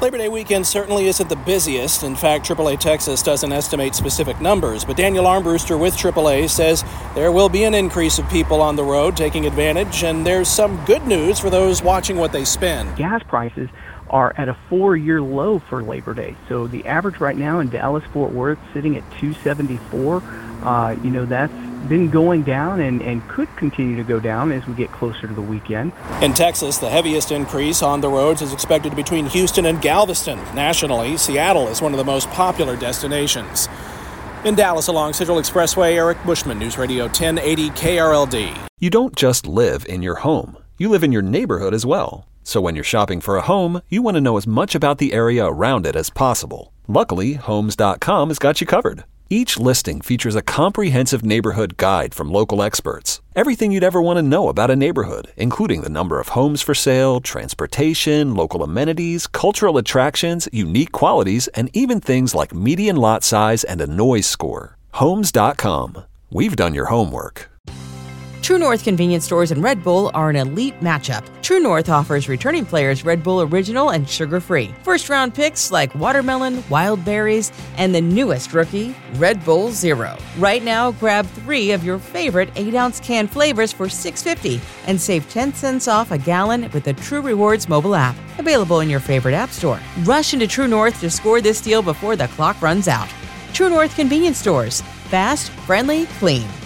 Labor Day weekend certainly isn't the busiest. In fact, AAA Texas doesn't estimate specific numbers, but Daniel Armbruster with AAA says there will be an increase of people on the road taking advantage, and there's some good news for those watching what they spend. Gas prices are at a 4-year low for Labor Day. So the average right now in Dallas-Fort Worth sitting at $2.74. That's been going down and could continue to go down as we get closer to the weekend. In Texas, the heaviest increase on the roads is expected between Houston and Galveston. Nationally, Seattle is one of the most popular destinations. In Dallas along Central Expressway, Eric Bushman, News Radio 1080 KRLD. You don't just live in your home. You live in your neighborhood as well. So when you're shopping for a home, you want to know as much about the area around it as possible. Luckily, Homes.com has got you covered. Each listing features a comprehensive neighborhood guide from local experts. Everything you'd ever want to know about a neighborhood, including the number of homes for sale, transportation, local amenities, cultural attractions, unique qualities, and even things like median lot size and a noise score. Homes.com. We've done your homework. True North convenience stores and Red Bull are an elite matchup. True North offers returning players Red Bull Original and sugar-free. First-round picks like watermelon, wild berries, and the newest rookie, Red Bull Zero. Right now, grab 3 of your favorite 8-ounce can flavors for $6.50 and save 10 cents off a gallon with the True Rewards mobile app. Available in your favorite app store. Rush into True North to score this deal before the clock runs out. True North convenience stores. Fast, friendly, clean.